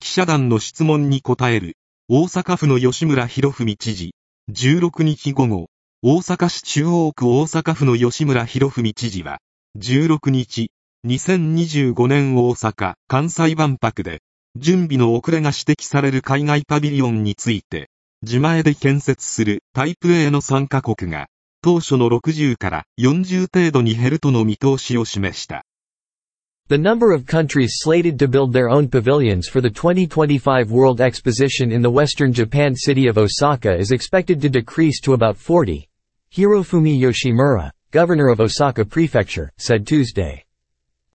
記者団の質問に答える、大阪府の吉村洋文知事。16日午後、大阪市中央区大阪府の吉村洋文知事は、16日、2025年大阪・関西万博で、準備の遅れが指摘される海外パビリオンについて、自前で建設するタイプ A の参加国が、当初の60から40程度に減るとの見通しを示した。 The number of countries slated to build their own pavilions for the 2025 World Exposition in the western Japan city of Osaka is expected to decrease to about 40, Hirofumi Yoshimura, governor of Osaka Prefecture, said Tuesday.